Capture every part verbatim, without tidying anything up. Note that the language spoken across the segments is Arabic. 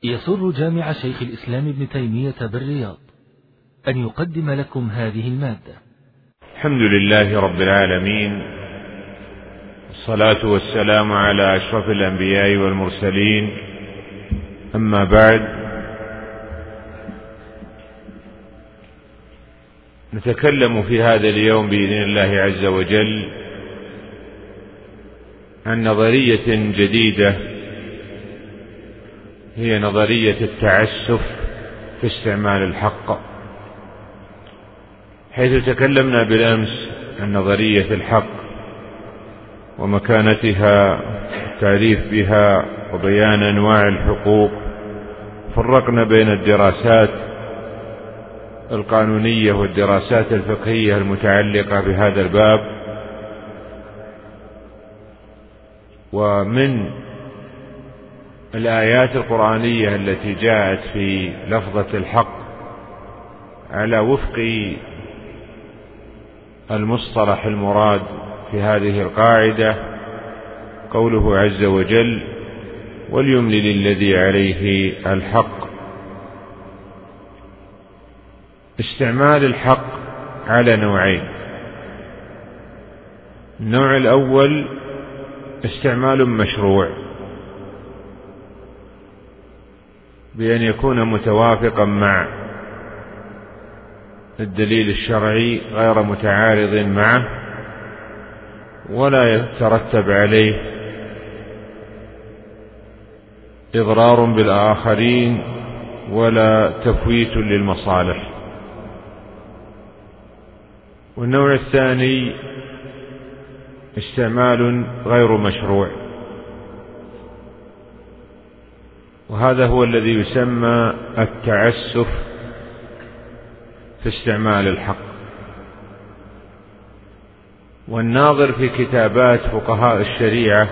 يسر جامع شيخ الإسلام ابن تيمية بالرياض أن يقدم لكم هذه المادة. الحمد لله رب العالمين، والصلاة والسلام على أشرف الأنبياء والمرسلين، أما بعد، نتكلم في هذا اليوم بإذن الله عز وجل عن نظرية جديدة، هي نظرية التعسف في استعمال الحق، حيث تكلمنا بالأمس عن نظرية الحق ومكانتها، التعريف بها وبيان أنواع الحقوق. فرقنا بين الدراسات القانونية والدراسات الفقهية المتعلقة بهذا الباب. ومن الآيات القرآنية التي جاءت في لفظة الحق على وفق المصطلح المراد في هذه القاعدة قوله عز وجل: وليملل الذي عليه الحق. استعمال الحق على نوعين: النوع الأول استعمال مشروع بأن يكون متوافقا مع الدليل الشرعي غير متعارض معه، ولا يترتب عليه إضرار بالآخرين ولا تفويت للمصالح. والنوع الثاني استعمال غير مشروع، وهذا هو الذي يسمى التعسف في استعمال الحق. والناظر في كتابات فقهاء الشريعة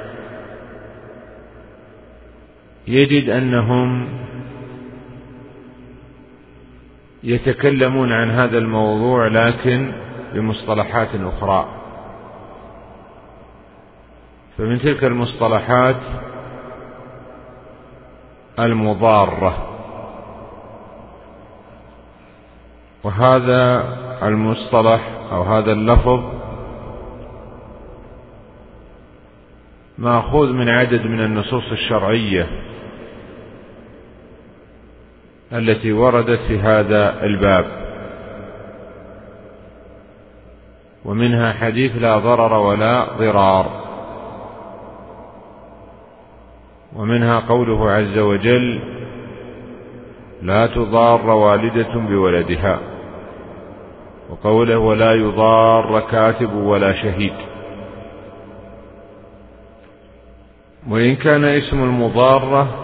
يجد أنهم يتكلمون عن هذا الموضوع لكن بمصطلحات أخرى. فمن تلك المصطلحات المضارة، وهذا المصطلح أو هذا اللفظ مأخوذ من عدد من النصوص الشرعية التي وردت في هذا الباب، ومنها حديث لا ضرر ولا ضرار، ومنها قوله عز وجل: لا تضار والدة بولدها، وقوله: ولا يضار كاتب ولا شهيد. وإن كان اسم المضارة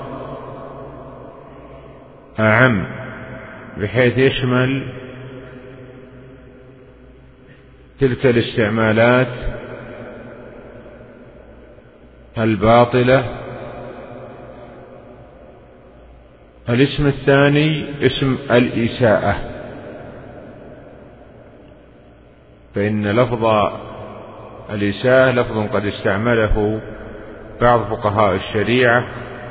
أعم بحيث يشمل تلك الاستعمالات الباطلة، الاسم الثاني اسم الإساءة، فإن لفظ الإساءة لفظ قد استعمله بعض فقهاء الشريعة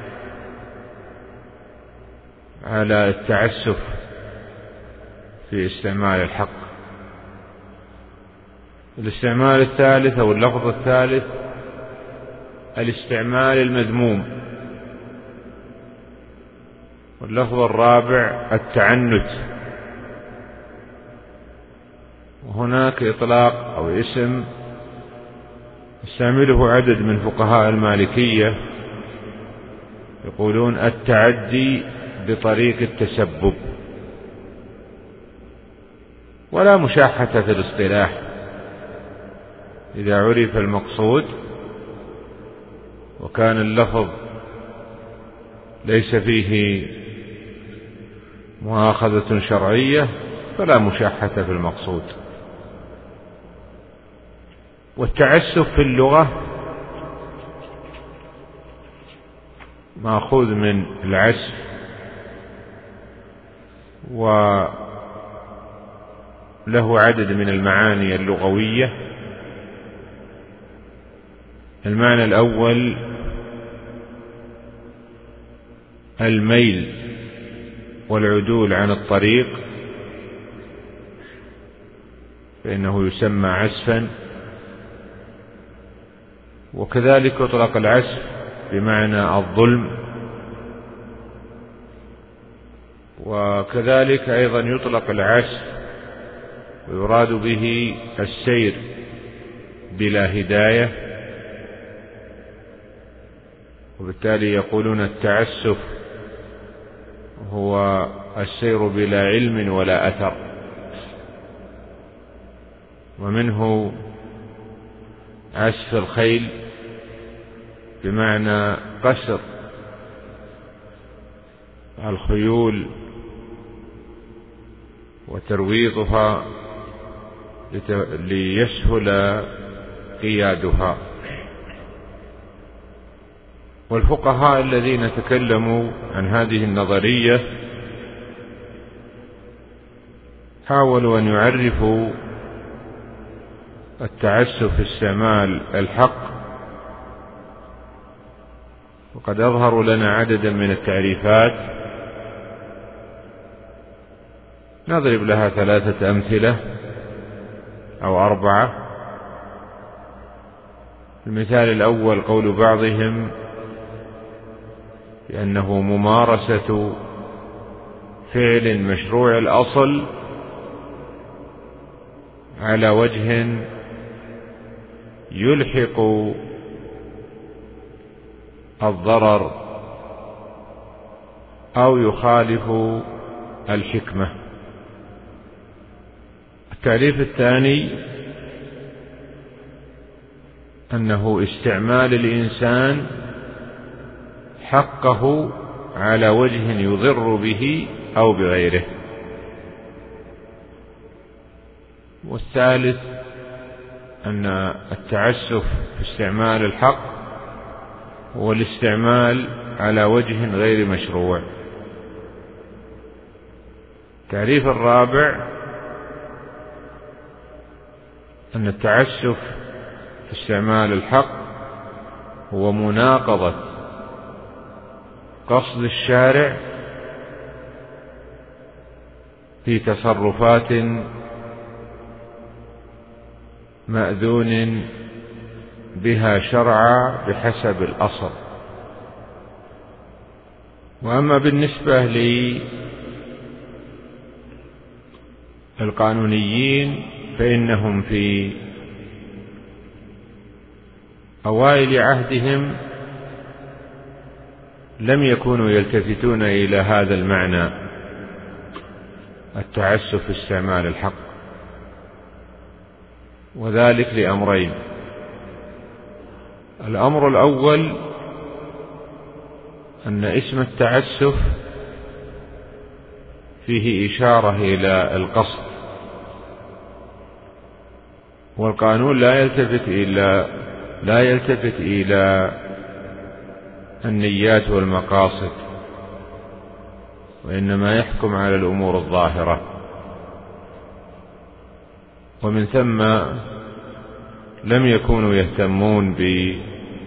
على التعسف في استعمال الحق. الاستعمال الثالث أو اللفظ الثالث الاستعمال المذموم، واللفظ الرابع التعنت. وهناك إطلاق أو اسم يستعمله عدد من فقهاء المالكية، يقولون التعدي بطريق التسبب، ولا مشاحة في الاصطلاح إذا عرف المقصود وكان اللفظ ليس فيه مؤاخذة شرعية فلا مشاحة في المقصود. والتعسف في اللغة مأخوذ من العسف، وله عدد من المعاني اللغوية. المعنى الأول الميل والعدول عن الطريق فإنه يسمى عسفا. وكذلك يطلق العسف بمعنى الظلم، وكذلك أيضا يطلق العسف ويراد به السير بلا هداية، وبالتالي يقولون التعسف هو السير بلا علم ولا أثر. ومنه عسف الخيل بمعنى قصر الخيول وترويضها ليسهل قيادها. والفقهاء الذين تكلموا عن هذه النظرية حاولوا أن يعرفوا التعسف في استعمال الحق، وقد أظهروا لنا عددا من التعريفات نضرب لها ثلاثة أمثلة أو أربعة. المثال الأول قول بعضهم بأنه ممارسة فعل مشروع الأصل على وجه يلحق الضرر أو يخالف الحكمة. التعريف الثاني أنه استعمال الإنسان حقه على وجه يضر به أو بغيره. والثالث أن التعسف في استعمال الحق هو الاستعمال على وجه غير مشروع. التعريف الرابع أن التعسف في استعمال الحق هو مناقضة قصد الشارع في تصرفات مأذون بها شرعا بحسب الأصل. وأما بالنسبة للقانونيين فإنهم في أوائل عهدهم لم يكونوا يلتفتون إلى هذا المعنى التعسف في استعمال الحق، وذلك لأمرين. الأمر الأول أن اسم التعسف فيه إشارة إلى القصد، والقانون لا يلتفت إلى لا يلتفت إلى النيات والمقاصد، وإنما يحكم على الأمور الظاهرة. ومن ثم لم يكونوا يهتمون بهذه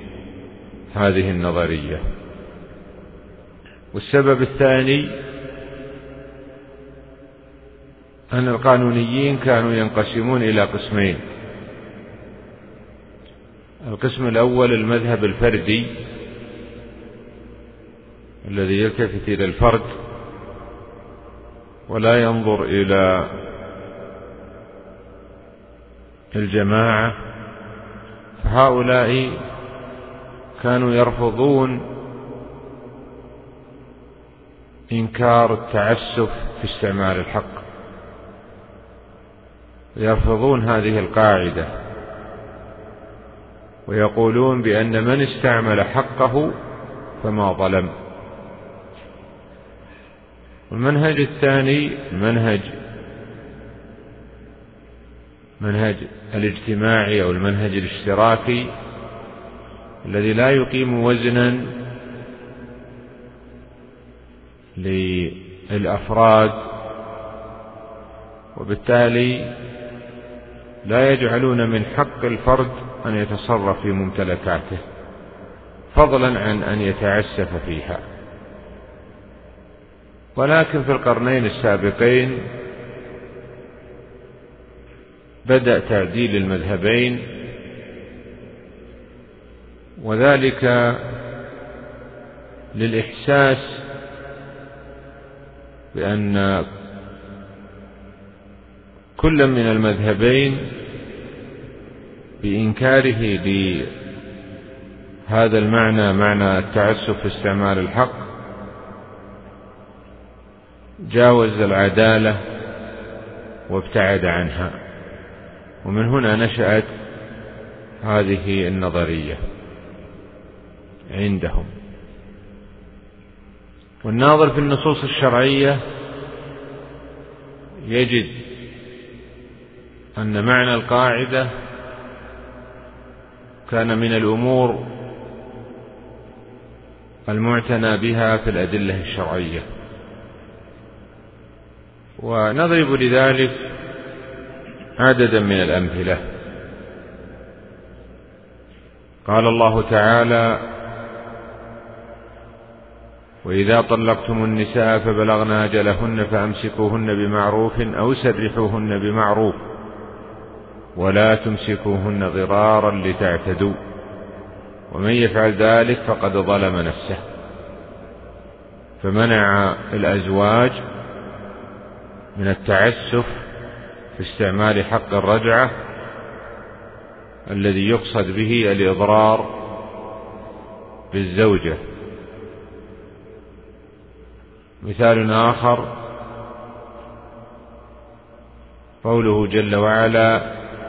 النظرية. والسبب الثاني أن القانونيين كانوا ينقسمون إلى قسمين. القسم الأول المذهب الفردي الذي يلتفت إلى الفرد ولا ينظر إلى الجماعة، فهؤلاء كانوا يرفضون إنكار التعسف في استعمال الحق، يرفضون هذه القاعدة ويقولون بأن من استعمل حقه فما ظلم. والمنهج الثاني منهج منهج الاجتماعي أو المنهج الاشتراكي الذي لا يقيم وزنا للأفراد، وبالتالي لا يجعلون من حق الفرد أن يتصرف في ممتلكاته فضلا عن أن يتعسف فيها. ولكن في القرنين السابقين بدأ تعديل المذهبين، وذلك للإحساس بأن كل من المذهبين بإنكاره لهذا المعنى، معنى التعسف في استعمال الحق، جاوز العدالة وابتعد عنها. ومن هنا نشأت هذه النظرية عندهم. والناظر في النصوص الشرعية يجد أن معنى القاعدة كان من الأمور المعتنى بها في الأدلة الشرعية، ونضرب لذلك عددا من الأمثلة. قال الله تعالى: وإذا طلقتم النساء فبلغن أجلهن فأمسكوهن بمعروف أو سرحوهن بمعروف ولا تمسكوهن ضرارا لتعتدوا ومن يفعل ذلك فقد ظلم نفسه. فمنع الأزواج من التعسف في استعمال حق الرجعة الذي يقصد به الإضرار بالزوجة. مثال آخر قوله جل وعلا: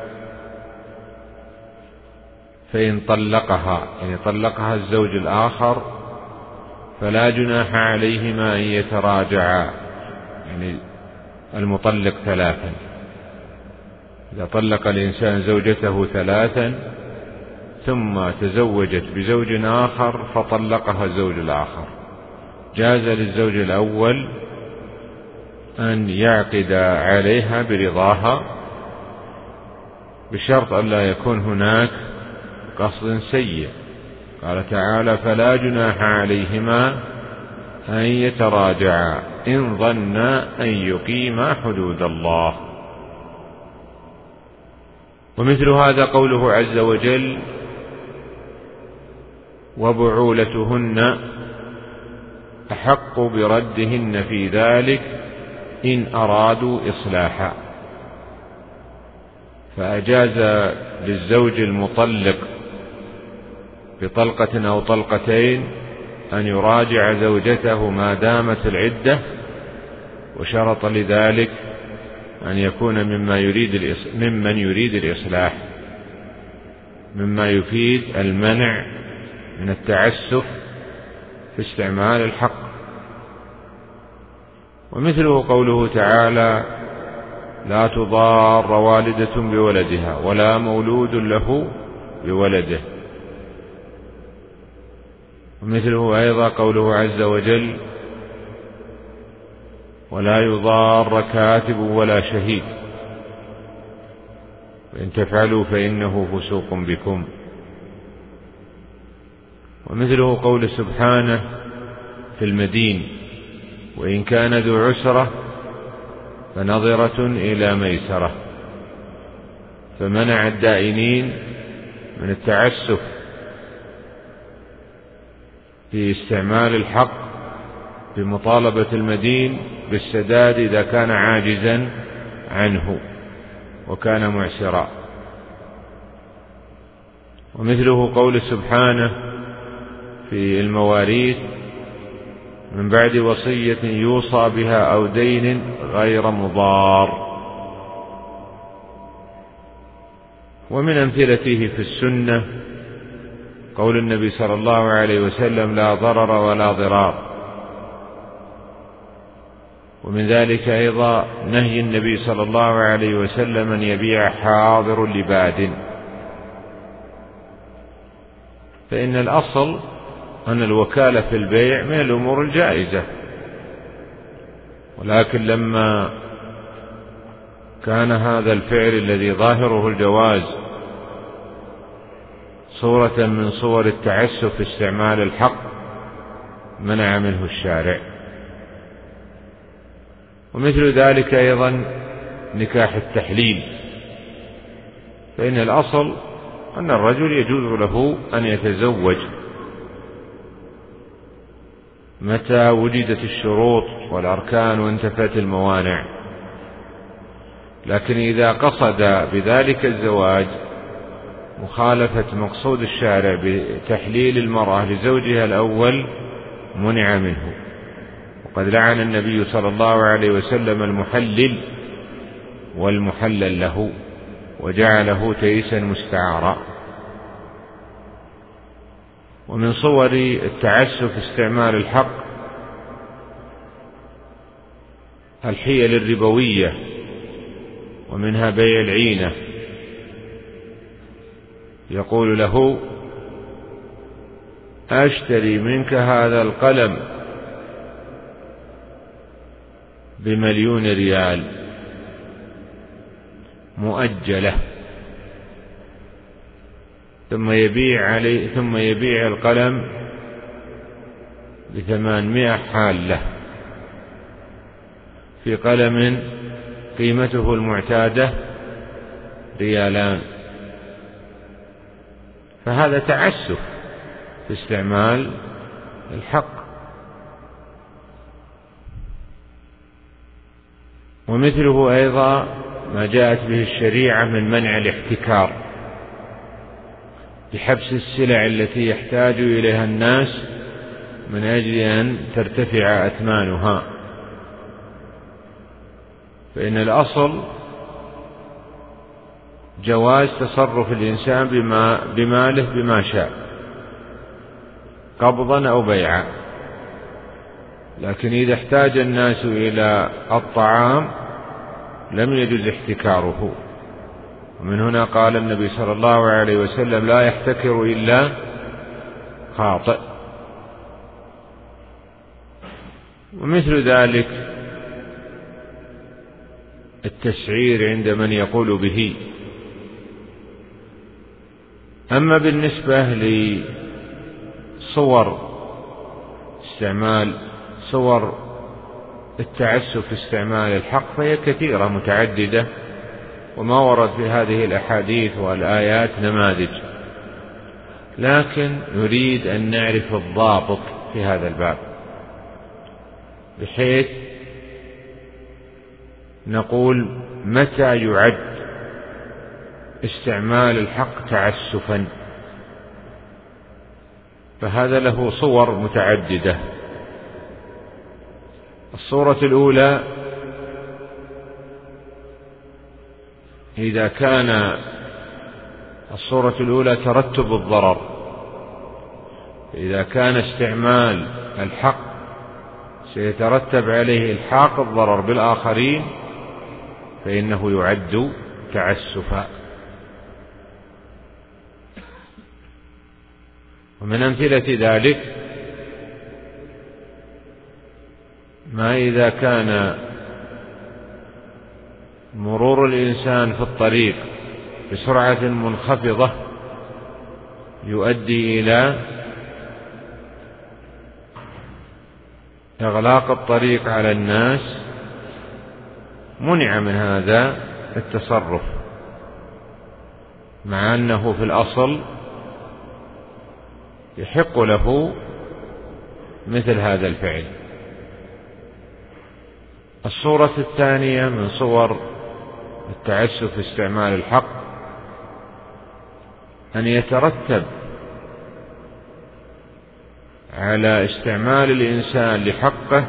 فإن طلقها، يعني طلقها الزوج الآخر، فلا جناح عليهما أن يتراجعا، يعني المطلق ثلاثا. إذا طلق الإنسان زوجته ثلاثا ثم تزوجت بزوج آخر فطلقها الزوج الآخر، جاز للزوج الأول أن يعقد عليها برضاها بشرط أن لا يكون هناك قصد سيء. قال تعالى: فلا جناح عليهما أن يتراجعا إن ظنا أن يقيما حدود الله. ومثل هذا قوله عز وجل: وبعولتهن أحق بردهن في ذلك إن أرادوا إصلاحا. فأجاز للزوج المطلق بطلقة أو طلقتين أن يراجع زوجته ما دامت العدة، وشرط لذلك أن يكون مما يريد ممن يريد الإصلاح، مما يفيد المنع من التعسف في استعمال الحق. ومثله قوله تعالى: لا تضار والدة بولدها ولا مولود له بولده. ومثله أيضا قوله عز وجل: ولا يضار كاتب ولا شهيد وإن تفعلوا فإنه فسوق بكم. ومثله قول سبحانه في المدين: وإن كان ذو عسرة فنظرة إلى ميسرة. فمنع الدائنين من التعسف في استعمال الحق بمطالبة المدين بالسداد إذا كان عاجزا عنه وكان معسرا. ومثله قول سبحانه في المواريث: من بعد وصية يوصى بها أو دين غير مضار. ومن أمثلته في السنة قول النبي صلى الله عليه وسلم: لا ضرر ولا ضرار. ومن ذلك أيضا نهي النبي صلى الله عليه وسلم أن يبيع حاضر لباد، فإن الأصل أن الوكالة في البيع من الأمور الجائزة، ولكن لما كان هذا الفعل الذي ظاهره الجواز صورة من صور التعسف في استعمال الحق منع منه الشارع. ومثل ذلك أيضا نكاح التحليل، فإن الأصل أن الرجل يجوز له أن يتزوج متى وجدت الشروط والأركان وانتفت الموانع، لكن إذا قصد بذلك الزواج مخالفة مقصود الشارع بتحليل المرأة لزوجها الأول منع منه. وقد لعن النبي صلى الله عليه وسلم المحلل والمحلل له وجعله تيسا مستعارا. ومن صور التعسف استعمال الحق الحيل الربوية، ومنها بيع العينة، يقول له أشتري منك هذا القلم بمليون ريال مؤجلة، ثم يبيع عليه ثم يبيع القلم بثمانمائة حالة في قلم قيمته المعتادة ريالان. فهذا تعسف في استعمال الحق. ومثله أيضا ما جاءت به الشريعة من منع الاحتكار بحبس السلع التي يحتاج إليها الناس من أجل أن ترتفع أثمانها، فإن الأصل جواز تصرف الإنسان بما بماله بما شاء قبضا أو بيعا، لكن إذا احتاج الناس إلى الطعام لم يجوز احتكاره. ومن هنا قال النبي صلى الله عليه وسلم لا يحتكر إلا خاطئ. ومثل ذلك التسعير عند من يقول به. أما بالنسبة لصور استعمال صور التعسف في استعمال الحق فهي كثيرة متعددة، وما ورد في هذه الأحاديث والآيات نماذج، لكن نريد أن نعرف الضابط في هذا الباب بحيث نقول متى يعد استعمال الحق تعسفا. فهذا له صور متعددة. الصورة الأولى إذا كان الصورة الأولى ترتب الضرر، إذا كان استعمال الحق سيترتب عليه إلحاق الضرر بالآخرين فإنه يعد تعسفا. ومن أمثلة ذلك ما إذا كان مرور الإنسان في الطريق بسرعة منخفضة يؤدي إلى إغلاق الطريق على الناس، منع من هذا التصرف مع أنه في الأصل يحق له مثل هذا الفعل. الصورة الثانية من صور التعسف في استعمال الحق أن يترتب على استعمال الإنسان لحقه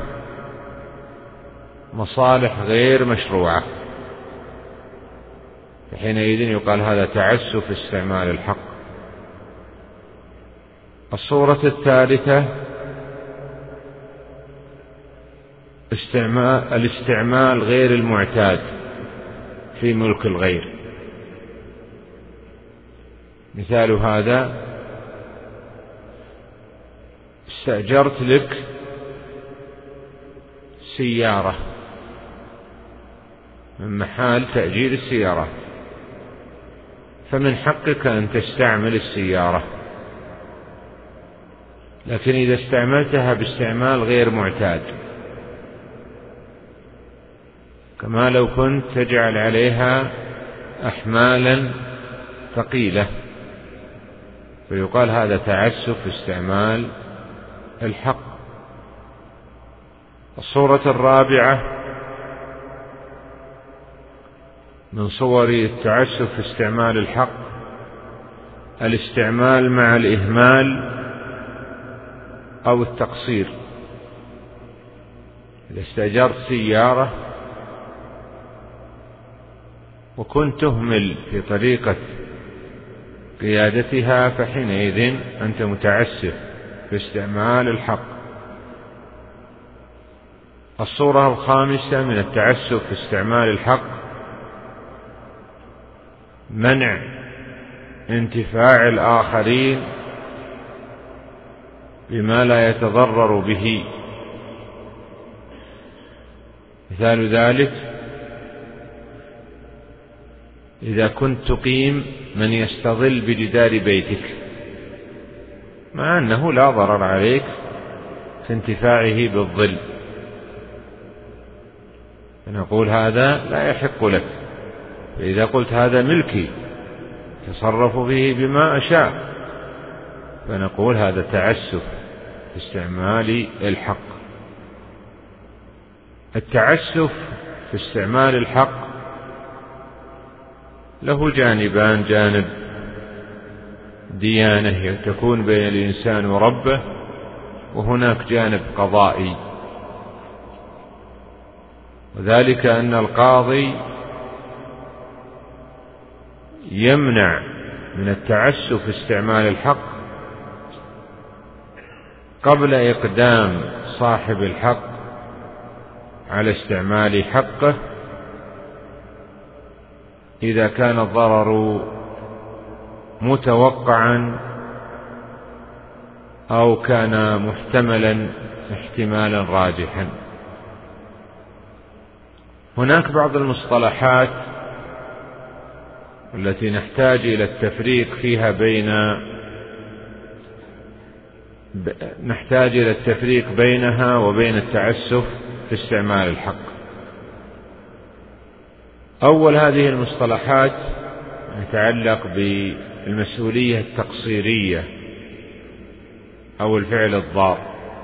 مصالح غير مشروعة، فحينئذ يقال هذا تعسف في استعمال الحق. الصورة الثالثة استعمال الاستعمال غير المعتاد في ملك الغير. مثال هذا استأجرت لك سيارة من محال تأجير السيارة، فمن حقك أن تستعمل السيارة، لكن إذا استعملتها باستعمال غير معتاد كما لو كنت تجعل عليها أحمالا ثقيلة، فيقال هذا تعسف في استعمال الحق. الصورة الرابعة من صور التعسف في استعمال الحق الاستعمال مع الإهمال أو التقصير. إذا استأجرت سيارة وكنت تهمل في طريقة قيادتها فحينئذ أنت متعسف في استعمال الحق. الصورة الخامسة من التعسف في استعمال الحق منع انتفاع الآخرين بما لا يتضرر به. مثال ذلك إذا كنت تقيم من يستظل بجدار بيتك مع أنه لا ضرر عليك في انتفاعه بالظل، فنقول هذا لا يحق لك. فإذا قلت هذا ملكي تصرف فيه بما أشاء فنقول هذا تعسف في استعمال الحق. التعسف في استعمال الحق له جانبان: جانب ديانة تكون بين الإنسان وربه، وهناك جانب قضائي، وذلك أن القاضي يمنع من التعسف في استعمال الحق قبل إقدام صاحب الحق على استعمال حقه إذا كان الضرر متوقعا أو كان محتملا احتمالا راجحا. هناك بعض المصطلحات التي نحتاج إلى التفريق فيها بين نحتاج إلى التفريق بينها وبين التعسف في استعمال الحق. أول هذه المصطلحات يتعلق بالمسؤولية التقصيرية أو الفعل الضار.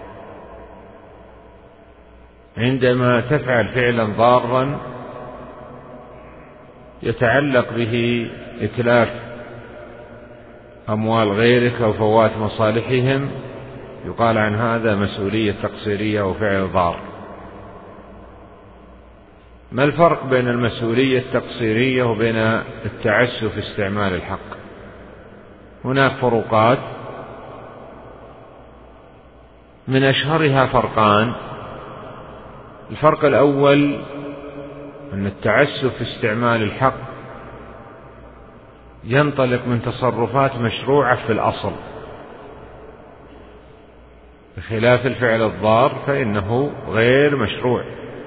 عندما تفعل فعلا ضارا يتعلق به إتلاف أموال غيرك أو فوات مصالحهم، يقال عن هذا مسؤولية تقصيرية وفعل ضار. ما الفرق بين المسؤولية التقصيرية وبين التعسف في استعمال الحق؟ هناك فروقات، من أشهرها فرقان. الفرق الأول أن التعسف في استعمال الحق ينطلق من تصرفات مشروعة في الأصل، بخلاف الفعل الضار فإنه غير مشروع.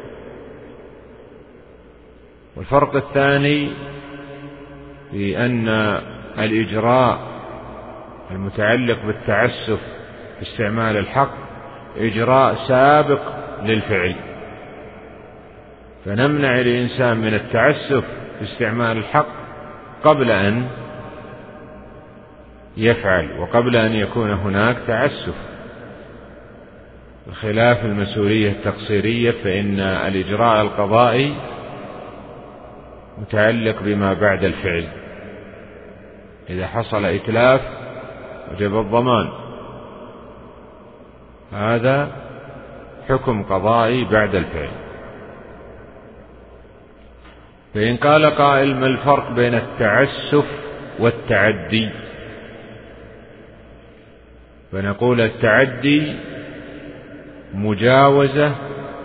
والفرق الثاني في أن الإجراء المتعلق بالتعسف في استعمال الحق إجراء سابق للفعل، فنمنع الإنسان من التعسف في استعمال الحق قبل أن يفعل وقبل أن يكون هناك تعسف، بخلاف المسؤولية التقصيرية فإن الإجراء القضائي متعلق بما بعد الفعل. إذا حصل إتلاف وجب الضمان، هذا حكم قضائي بعد الفعل. فإن قال قائل: ما الفرق بين التعسف والتعدي؟ فنقول التعدي مجاوزة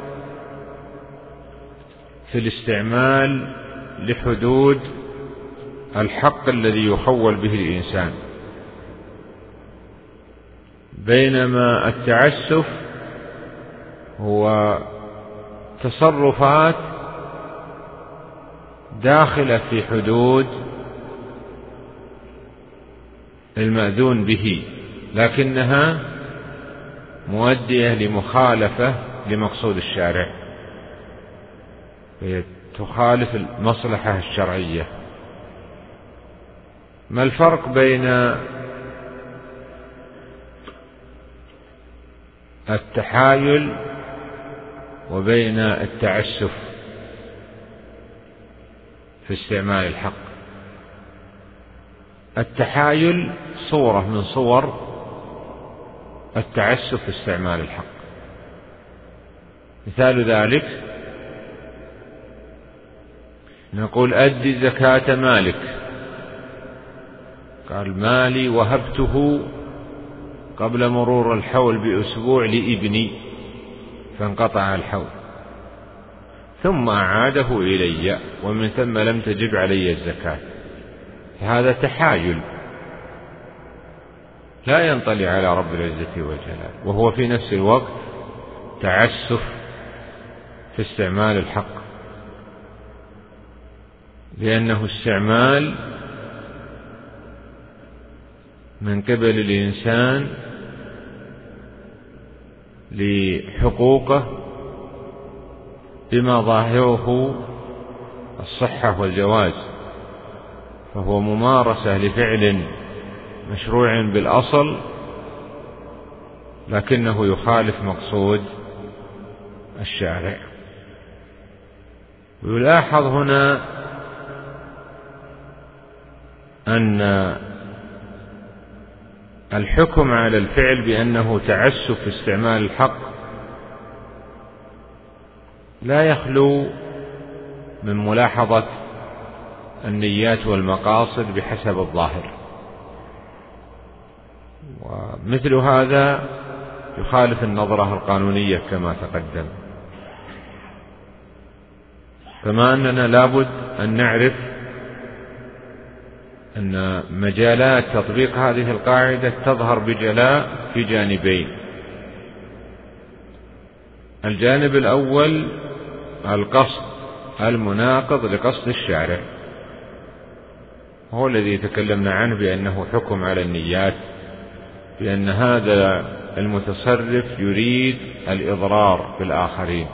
في الاستعمال لحدود الحق الذي يخول به الإنسان، بينما التعسف هو تصرفات داخلة في حدود المأذون به، لكنها مؤدية لمخالفة لمقصود الشارع. تخالف المصلحة الشرعية. ما الفرق بين التحايل وبين التعسف في استعمال الحق؟ التحايل صورة من صور التعسف في استعمال الحق. مثال ذلك نقول أدي زكاة مالك، قال مالي وهبته قبل مرور الحول بأسبوع لابني فانقطع الحول ثم أعاده إلي ومن ثم لم تجب علي الزكاة. هذا تحايل لا ينطلي على رب العزة والجلال، وهو في نفس الوقت تعسف في استعمال الحق، لأنه استعمال من قبل الإنسان لحقوقه بما ظاهره الصحة والجواز، فهو ممارسة لفعل مشروع بالأصل لكنه يخالف مقصود الشارع. ويلاحظ هنا أن الحكم على الفعل بأنه تعسف في استعمال الحق لا يخلو من ملاحظة النيات والمقاصد بحسب الظاهر، ومثل هذا يخالف النظرة القانونية كما تقدم. كما أننا لابد أن نعرف أن مجالات تطبيق هذه القاعدة تظهر بجلاء في جانبين. الجانب الأول القصد المناقض لقصد الشارع، هو الذي تكلمنا عنه بأنه حكم على النيات، بأن هذا المتصرف يريد الإضرار بالآخرين.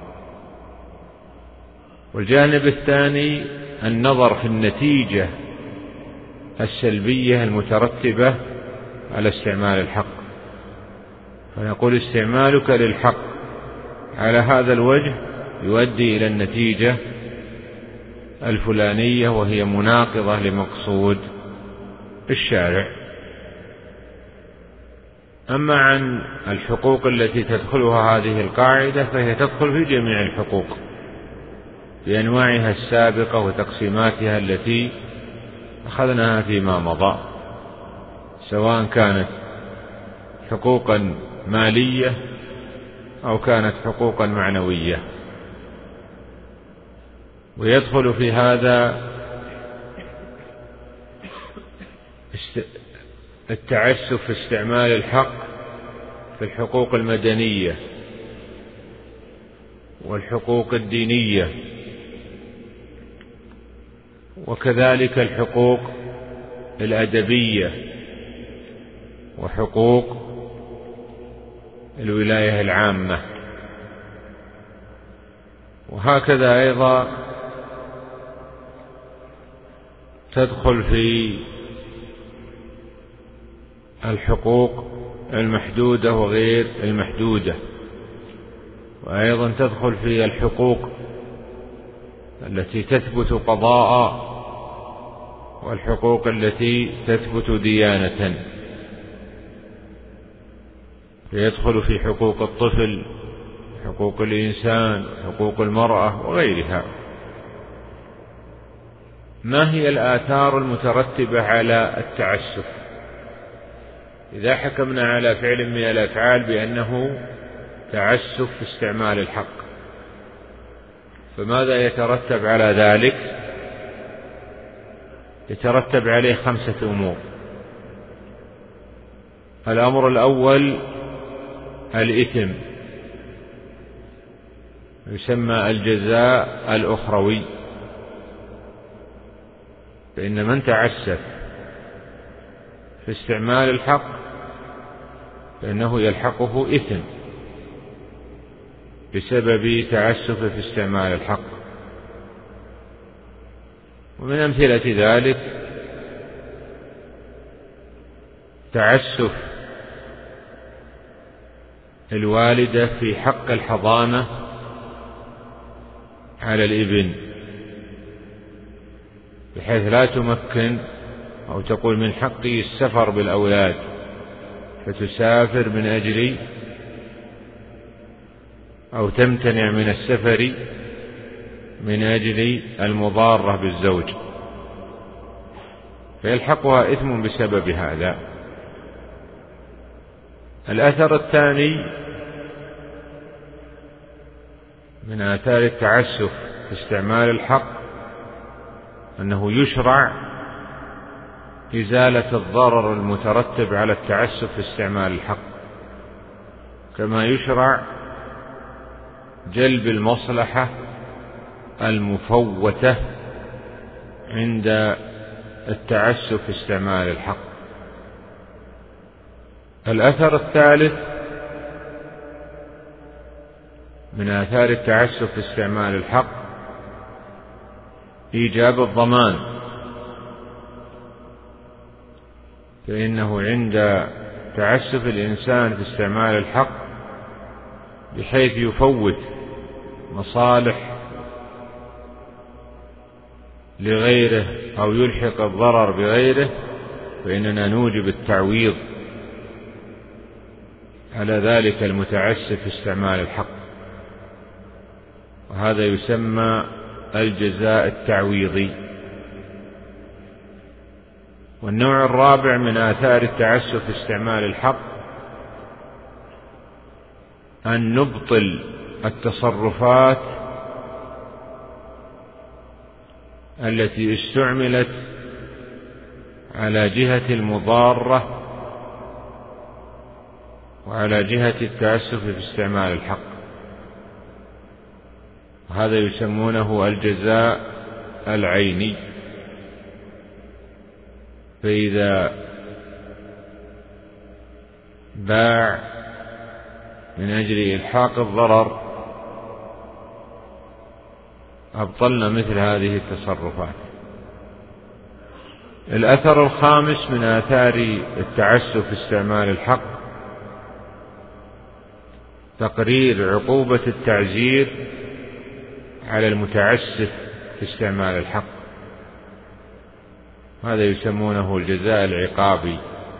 والجانب الثاني النظر في النتيجة السلبية المترتبة على استعمال الحق، فنقول استعمالك للحق على هذا الوجه يؤدي إلى النتيجة الفلانية وهي مناقضة لمقصود الشارع. أما عن الحقوق التي تدخلها هذه القاعدة فهي تدخل في جميع الحقوق بأنواعها السابقة وتقسيماتها التي أخذناها فيما مضى، سواء كانت حقوقا مالية أو كانت حقوقا معنوية. ويدخل في هذا التعسف في استعمال الحق في الحقوق المدنية والحقوق الدينية، وكذلك الحقوق الأدبية وحقوق الولاية العامة. وهكذا أيضا تدخل في الحقوق المحدودة وغير المحدودة، وأيضا تدخل في الحقوق التي تثبت قضاء والحقوق التي تثبت ديانة. فيدخل في حقوق الطفل، حقوق الإنسان، حقوق المرأة وغيرها. ما هي الآثار المترتبة على التعسف؟ إذا حكمنا على فعل من الأفعال بأنه تعسف في استعمال الحق، فماذا يترتب على ذلك؟ يترتب عليه خمسة أمور. الأمر الأول الإثم، يسمى الجزاء الأخروي، فإن من تعسف في استعمال الحق فإنه يلحقه إثم بسبب تعسف في استعمال الحق. ومن أمثلة ذلك تعسف الوالدة في حق الحضانة على الابن، بحيث لا تمكن أو تقول من حقي السفر بالأولاد، فتسافر من أجل أو تمتنع من السفر من أجل المضارة بالزوج، فيلحقها إثم بسبب هذا. الأثر الثاني من آثار التعسف في استعمال الحق أنه يشرع إزالة الضرر المترتب على التعسف في استعمال الحق، كما يشرع جلب المصلحة المفوتة عند التعسف في استعمال الحق. الأثر الثالث من آثار التعسف في استعمال الحق إيجاب الضمان، فإنه عند تعسف الإنسان في استعمال الحق بحيث يفوت مصالح لغيره أو يلحق الضرر بغيره، فإننا نوجب التعويض على ذلك المتعسف في استعمال الحق، وهذا يسمى الجزاء التعويضي. والنوع الرابع من آثار التعسف في استعمال الحق أن نبطل التصرفات التي استعملت على جهة المضارة وعلى جهة التعسف في استعمال الحق، وهذا يسمونه الجزاء العيني. فإذا باع من أجل إلحاق الضرر أبطلنا مثل هذه التصرفات. الأثر الخامس من آثار التعسف في استعمال الحق تقرير عقوبة التعزير على المتعسف في استعمال الحق، هذا يسمونه الجزاء العقابي.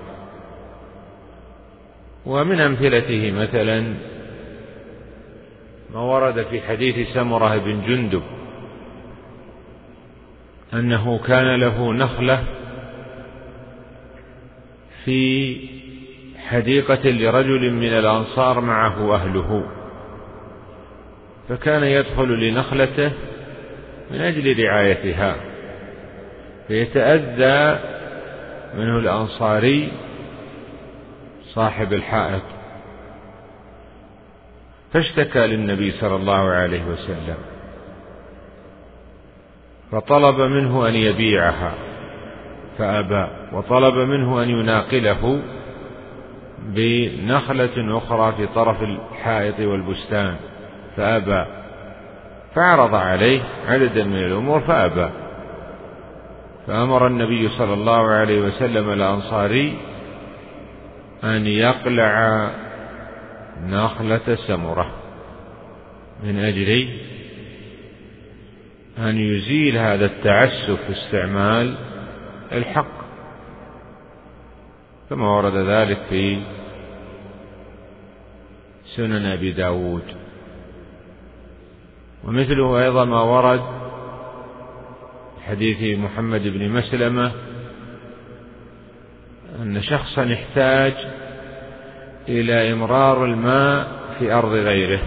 ومن أمثلته مثلا ما ورد في حديث سمرة بن جندب أنه كان له نخلة في حديقة لرجل من الأنصار معه أهله، فكان يدخل لنخلته من أجل رعايتها، فيتأذى منه الأنصاري صاحب الحائط، فاشتكى للنبي صلى الله عليه وسلم، فطلب منه أن يبيعها فأبى، وطلب منه أن يناقله بنخلة أخرى في طرف الحائط والبستان فأبى، فعرض عليه عددا من الأمور فأبى، فأمر النبي صلى الله عليه وسلم الأنصاري أن يقلع نخلة سمرة من أجل أن يزيل هذا التعسف في استعمال الحق، كما ورد ذلك في سنن أبي داود. ومثله أيضا ما ورد حديث محمد بن مسلمة أن شخصا احتاج إلى إمرار الماء في أرض غيره،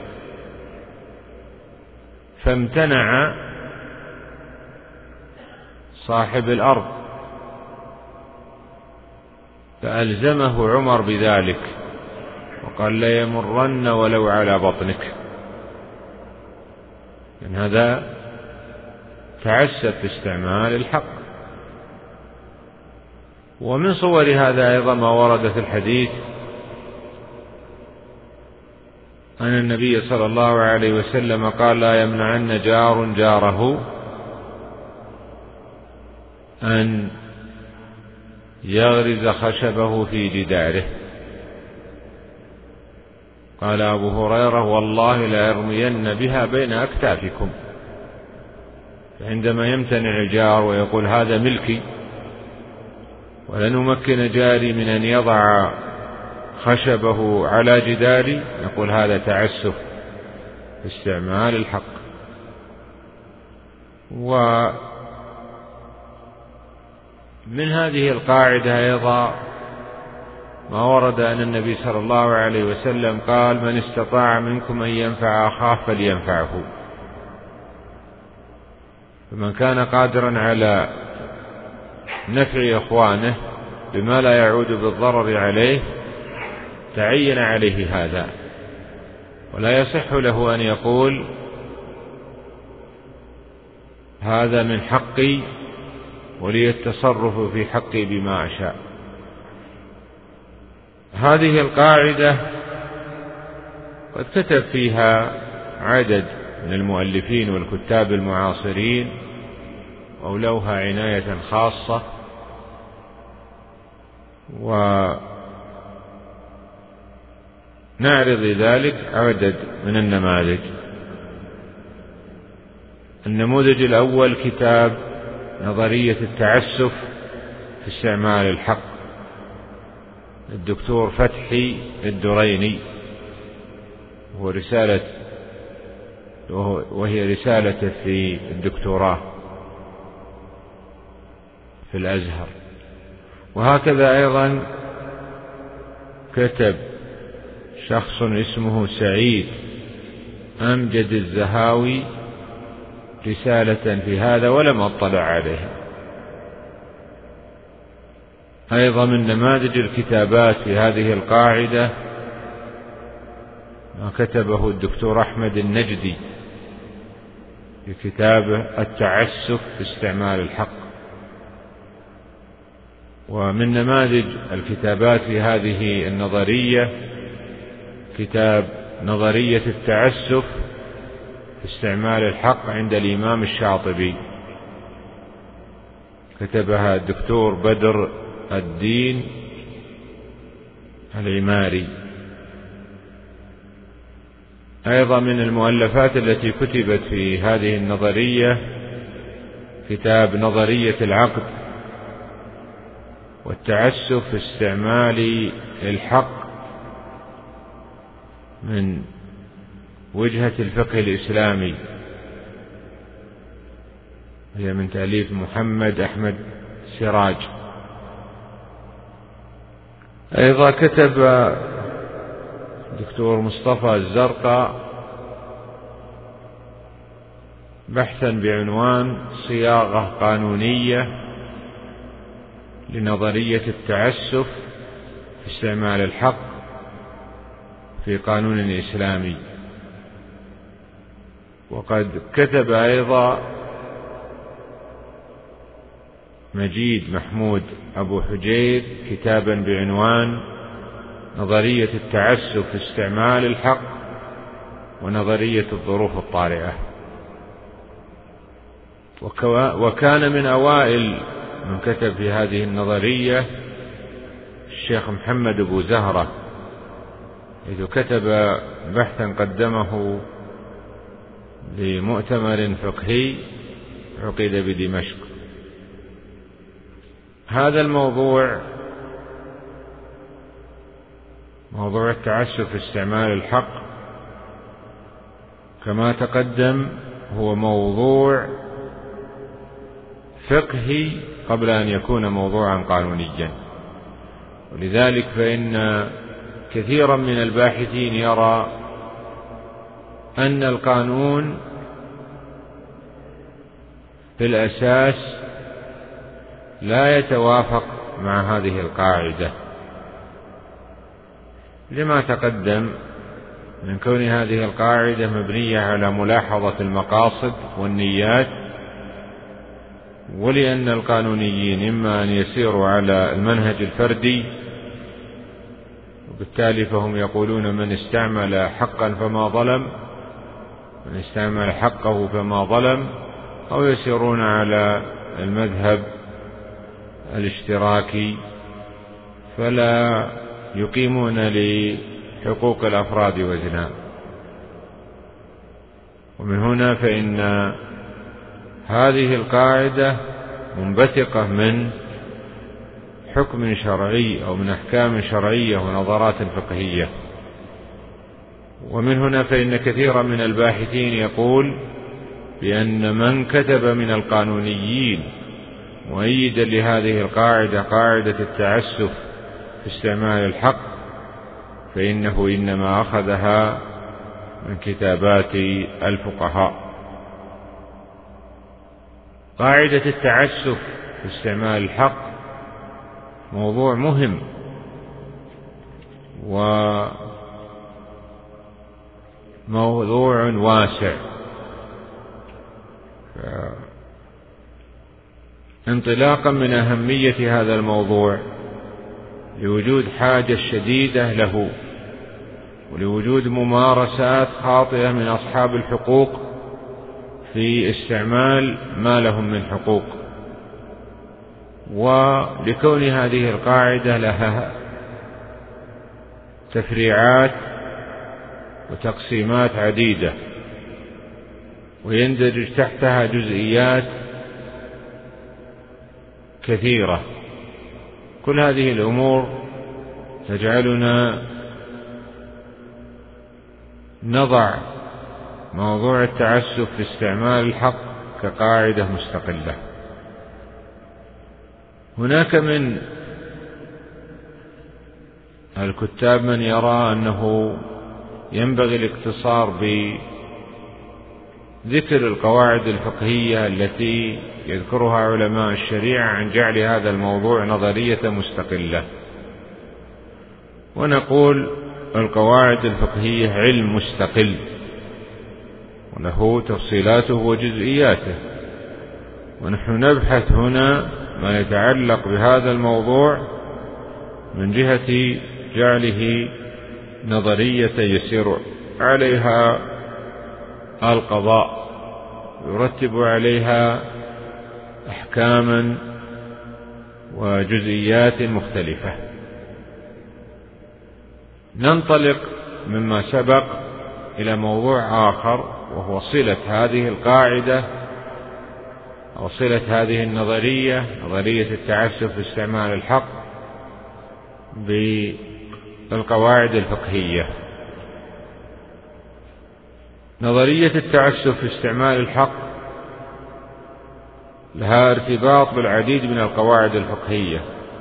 فامتنع صاحب الأرض، فألزمه عمر بذلك وقال لا يمرن ولو على بطنك، إن هذا تعسف في استعمال الحق. ومن صور هذا أيضا ما ورد في الحديث أن النبي صلى الله عليه وسلم قال لا يمنعن جار جاره أن يغرز خشبه في جداره. قال أبو هريرة: والله لأرمين بها بين أكتافكم. فعندما يمتنع الجار ويقول هذا ملكي ولنمكن جاري من أن يضع خشبه على جداري، نقول هذا تعسف في استعمال الحق. ومن هذه القاعدة أيضا ما ورد أن النبي صلى الله عليه وسلم قال: من استطاع منكم أن ينفع أخاه فلينفعه. فمن كان قادرا على نفع إخوانه بما لا يعود بالضرر عليه تعين عليه هذا، ولا يصح له أن يقول هذا من حقي ولي التصرف في حقي بما أشاء. هذه القاعدة قد كتب فيها عدد من المؤلفين والكتاب المعاصرين وأولوها عناية خاصة، ونعرض ذلك عدد من النماذج. النموذج الأول كتاب نظرية التعسف في استعمال الحق الدكتور فتحي الدريني، وهو رسالة وهي رسالة في الدكتوراه في الأزهر. وهكذا أيضا كتب شخص اسمه سعيد أمجد الزهاوي رسالة في هذا ولم أطلع عليها. أيضا من نماذج الكتابات في هذه القاعدة ما كتبه الدكتور أحمد النجدي في كتابه التعسف في استعمال الحق. ومن نماذج الكتابات في هذه النظرية كتاب نظرية التعسف في استعمال الحق عند الإمام الشاطبي، كتبها الدكتور بدر الدين العماري. أيضا من المؤلفات التي كتبت في هذه النظرية كتاب نظرية العقد والتعسف في استعمال الحق من وجهة الفقه الإسلامي، هي من تأليف محمد أحمد سراج. أيضا كتب الدكتور مصطفى الزرقاء بحثا بعنوان صياغة قانونية لنظرية التعسف في استعمال الحق في قانون إسلامي. وقد كتب أيضا مجيد محمود أبو حجير كتابا بعنوان نظرية التعسف في استعمال الحق ونظرية الظروف الطارئة. وكان من أوائل من كتب في هذه النظرية الشيخ محمد أبو زهرة، إذ كتب بحثا قدمه لمؤتمر فقهي عقد بدمشق. هذا الموضوع موضوع التعسف في استعمال الحق كما تقدم هو موضوع فقهي قبل أن يكون موضوعا قانونيا، ولذلك فإن كثيرا من الباحثين يرى أن القانون في الأساس لا يتوافق مع هذه القاعدة لما تقدم من كون هذه القاعدة مبنية على ملاحظة المقاصد والنيات، ولأن القانونيين إما أن يسيروا على المنهج الفردي وبالتالي فهم يقولون من استعمل حقا فما ظلم، من استعمل حقه فما ظلم، أو يسيرون على المذهب الاشتراكي فلا يقيمون لحقوق الأفراد وزنا. ومن هنا فإن هذه القاعدة منبثقة من حكم شرعي أو من أحكام شرعية ونظرات فقهية. ومن هنا فإن كثيرا من الباحثين يقول بأن من كتب من القانونيين مؤيدا لهذه القاعدة، قاعدة التعسف في استعمال الحق، فإنه إنما أخذها من كتابات الفقهاء. قاعدة التعسف في استعمال الحق موضوع مهم وموضوع واسع، انطلاقا من أهمية هذا الموضوع لوجود حاجة شديدة له، ولوجود ممارسات خاطئة من أصحاب الحقوق في استعمال ما لهم من حقوق، ولكون هذه القاعدة لها تفريعات وتقسيمات عديدة ويندرج تحتها جزئيات كثيرة. كل هذه الأمور تجعلنا نضع موضوع التعسف في استعمال الحق كقاعدة مستقلة. هناك من الكتاب من يرى أنه ينبغي الاقتصار بذكر القواعد الفقهية التي يذكرها علماء الشريعة عن جعل هذا الموضوع نظرية مستقلة، ونقول القواعد الفقهية علم مستقل وله تفصيلاته وجزئياته، ونحن نبحث هنا ما يتعلق بهذا الموضوع من جهة جعله نظرية يسير عليها القضاء، يرتب عليها أحكاما وجزئيات مختلفة. ننطلق مما سبق إلى موضوع آخر، وهو صلة هذه القاعدة أو صلة هذه النظرية، نظرية التعسف في استعمال الحق، بالقواعد الفقهية. نظرية التعسف في استعمال الحق لها ارتباط بالعديد من القواعد الفقهية،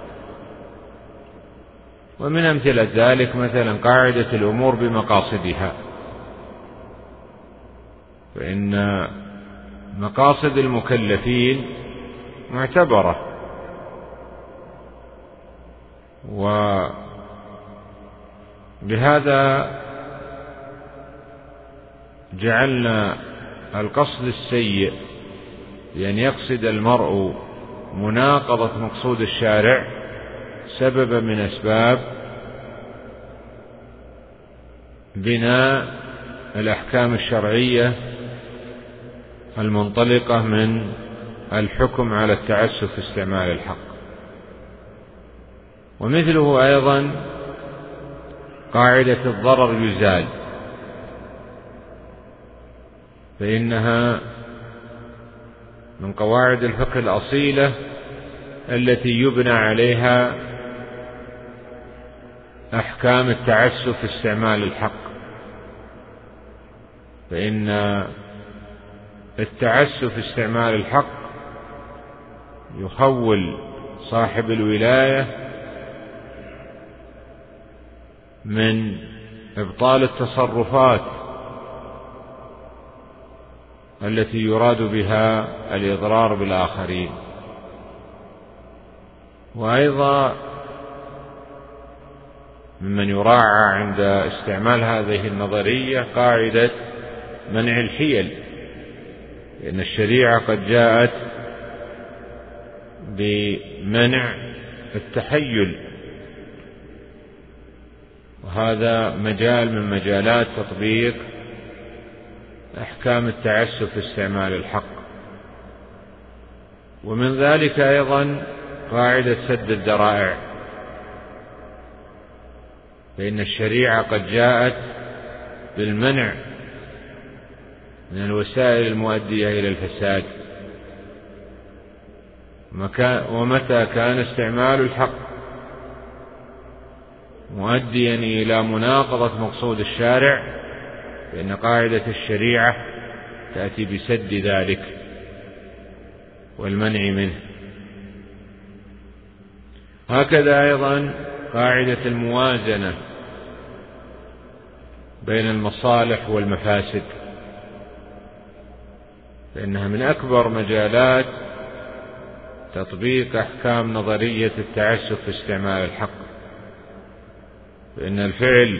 ومن أمثلة ذلك مثلا قاعدة الأمور بمقاصدها، فإن مقاصد المكلفين معتبرة، وبهذا جعلنا القصد السيء بأن يقصد المرء مناقضة مقصود الشارع سببا من أسباب بناء الأحكام الشرعية المنطلقة من الحكم على التعسف في استعمال الحق. ومثله أيضا قاعدة الضرر يزال، فإنها من قواعد الفقه الأصيلة التي يبنى عليها أحكام التعسف في استعمال الحق، فإن التعسف في استعمال الحق يخول صاحب الولاية من إبطال التصرفات التي يراد بها الإضرار بالآخرين. وأيضا ممن يراعى عند استعمال هذه النظرية قاعدة منع الحيل، لأن الشريعة قد جاءت بمنع التحيل، وهذا مجال من مجالات تطبيق أحكام التعسف في استعمال الحق. ومن ذلك أيضا قاعدة سد الذرائع، فإن الشريعة قد جاءت بالمنع من الوسائل المؤدية إلى الفساد، ومتى كان استعمال الحق مؤديا إلى مناقضة مقصود الشارع فإن قاعدة الشريعة تأتي بسد ذلك والمنع منه. هكذا أيضا قاعدة الموازنة بين المصالح والمفاسد، فإنها من أكبر مجالات تطبيق أحكام نظرية التعسف في استعمال الحق، فإن الفعل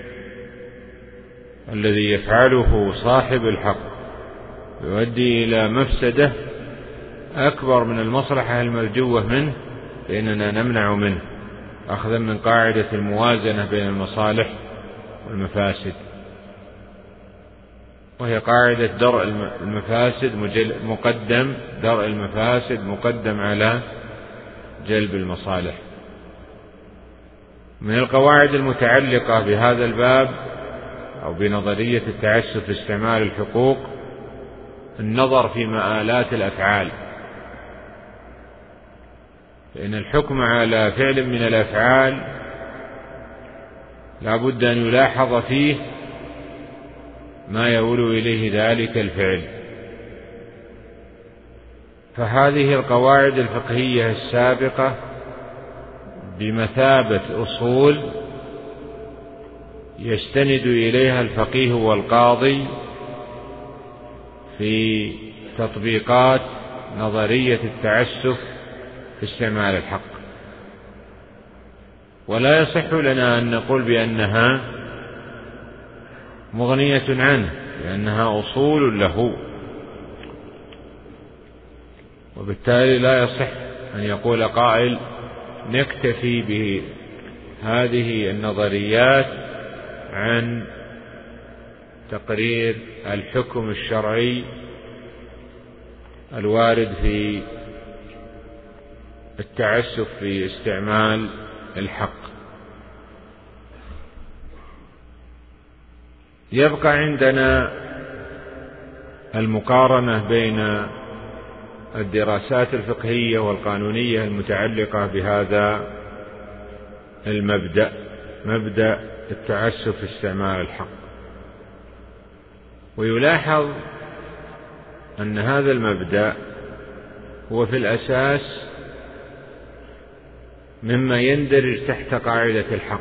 الذي يفعله صاحب الحق يؤدي إلى مفسدة أكبر من المصلحة المرجوة منه، فإننا نمنع منه أخذا من قاعدة الموازنة بين المصالح والمفاسد، وهي قاعدة درء المفاسد مقدم درء المفاسد مقدم على جلب المصالح. من القواعد المتعلقة بهذا الباب أو بنظرية التعسف في استعمال الحقوق النظر في مآلات الأفعال، فإن الحكم على فعل من الأفعال لا بد أن يلاحظ فيه ما يؤول إليه ذلك الفعل. فهذه القواعد الفقهية السابقة بمثابة أصول يستند إليها الفقيه والقاضي في تطبيقات نظرية التعسف في استعمال الحق، ولا يصح لنا أن نقول بأنها مغنية عنه، لأنها أصول له، وبالتالي لا يصح أن يقول قائل نكتفي بهذه النظريات عن تقرير الحكم الشرعي الوارد في التعسف في استعمال الحق. يبقى عندنا المقارنة بين الدراسات الفقهية والقانونية المتعلقة بهذا المبدأ، مبدأ التعسف في استعمال الحق. ويلاحظ أن هذا المبدأ هو في الأساس مما يندرج تحت قاعدة الحق،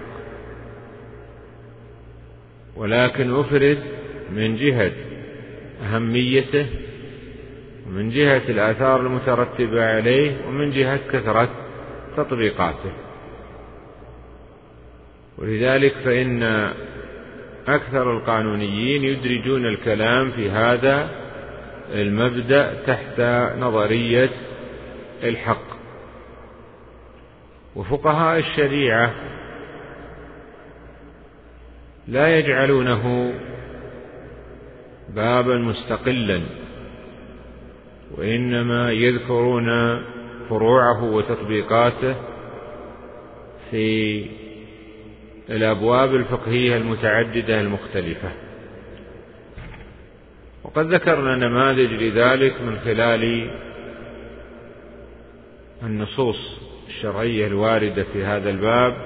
ولكن أفرد من جهة أهميته ومن جهة الآثار المترتبة عليه ومن جهة كثرة تطبيقاته. ولذلك فإن أكثر القانونيين يدرجون الكلام في هذا المبدأ تحت نظرية الحق، وفقهاء الشريعة لا يجعلونه بابا مستقلا، وإنما يذكرون فروعه وتطبيقاته في الأبواب الفقهية المتعددة المختلفة. وقد ذكرنا نماذج لذلك من خلال النصوص الشرعية الواردة في هذا الباب،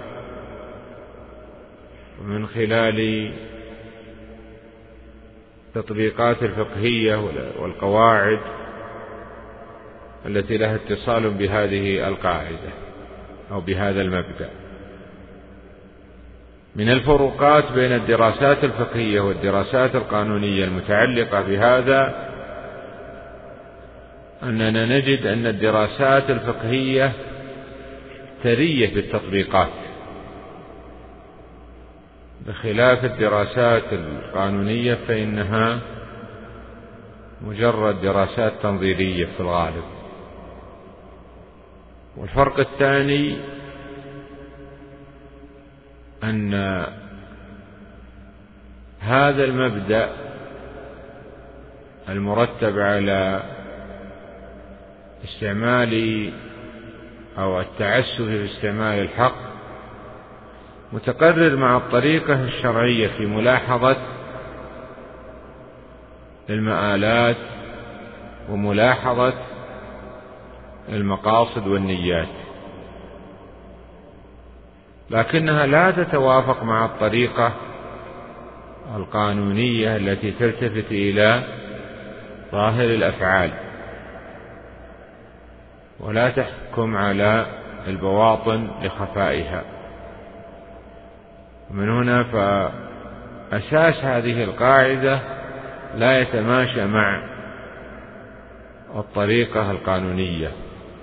ومن خلال التطبيقات الفقهية والقواعد التي لها اتصال بهذه القاعدة أو بهذا المبدأ. من الفروقات بين الدراسات الفقهية والدراسات القانونية المتعلقة بهذا أننا نجد أن الدراسات الفقهية ثرية بالتطبيقات، بخلاف الدراسات القانونية فإنها مجرد دراسات تنظيرية في الغالب. والفرق الثاني أن هذا المبدأ المرتب على استعمال أو التعسف في استعمال الحق متقرر مع الطريقة الشرعية في ملاحظة المآلات وملاحظة المقاصد والنيات، لكنها لا تتوافق مع الطريقة القانونية التي تلتفت إلى ظاهر الأفعال ولا تحكم على البواطن لخفائها. ومن هنا فأساس هذه القاعدة لا يتماشى مع الطريقة القانونية.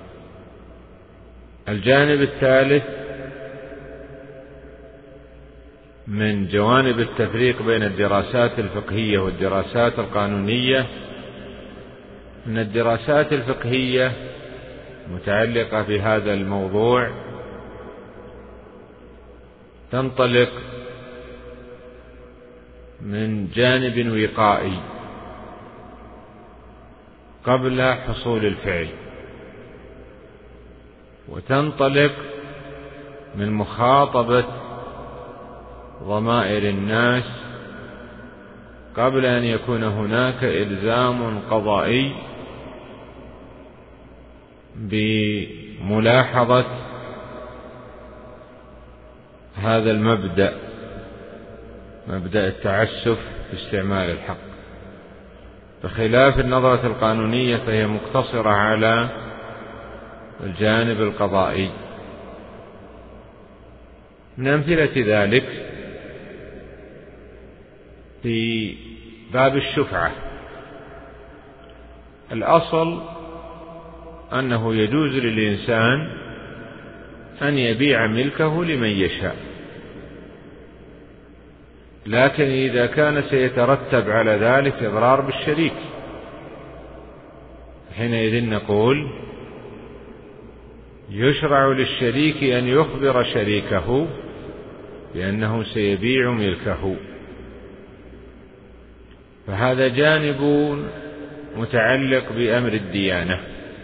الجانب الثالث من جوانب التفريق بين الدراسات الفقهية والدراسات القانونية أن الدراسات الفقهية متعلقة بهذا الموضوع تنطلق من جانب وقائي قبل حصول الفعل، وتنطلق من مخاطبة ضمائر الناس قبل أن يكون هناك إلزام قضائي بملاحظة هذا المبدأ، مبدأ التعسف في استعمال الحق، بخلاف النظرة القانونية فهي مقتصرة على الجانب القضائي. من أمثلة ذلك في باب الشفعة، الأصل أنه يجوز للإنسان أن يبيع ملكه لمن يشاء، لكن إذا كان سيترتب على ذلك إضرار بالشريك حينئذ نقول يشرع للشريك أن يخبر شريكه بأنه سيبيع ملكه، فهذا جانب متعلق بأمر الديانة.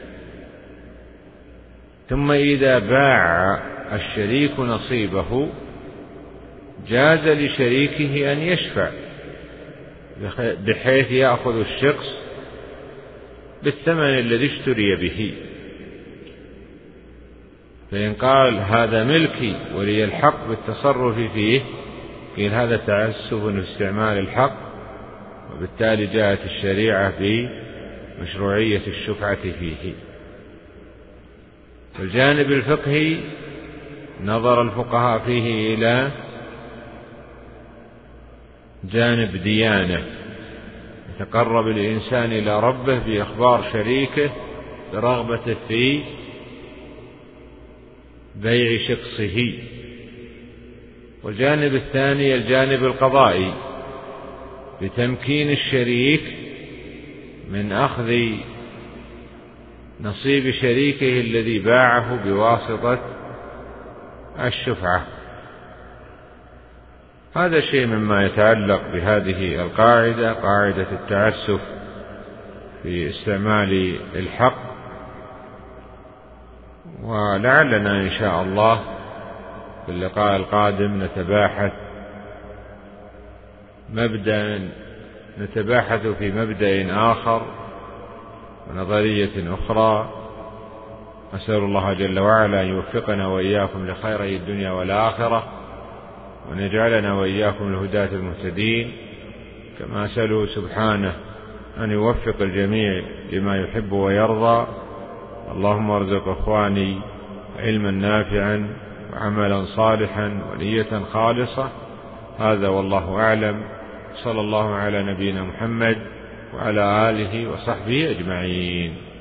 ثم إذا باع الشريك نصيبه جاز لشريكه أن يشفع بحيث يأخذ الشخص بالثمن الذي اشتري به، فإن قال هذا ملكي ولي الحق بالتصرف فيه قيل هذا تعسف في استعمال الحق، وبالتالي جاءت الشريعة بمشروعية الشفعة فيه. الجانب الفقهي نظر الفقهاء فيه إلى جانب ديانة، يتقرب الإنسان إلى ربه بإخبار شريكه برغبته في بيع شخصه. والجانب الثاني الجانب القضائي بتمكين الشريك من أخذ نصيب شريكه الذي باعه بواسطة الشفعة. هذا شيء مما يتعلق بهذه القاعدة، قاعدة التعسف في استعمال الحق. ولعلنا إن شاء الله في اللقاء القادم نتباحث مبدأ نتباحث في مبدأ آخر ونظرية أخرى. أسأل الله جل وعلا أن يوفقنا وإياكم لخيري الدنيا والآخرة، وأن يجعلنا وإياكم الهداة المهتدين، كما أسأله سبحانه أن يوفق الجميع لما يحب ويرضى. اللهم ارزق إخواني علما نافعا وعملا صالحا ونية خالصة. هذا والله أعلم. صلى الله على نبينا محمد وعلى آله وصحبه أجمعين.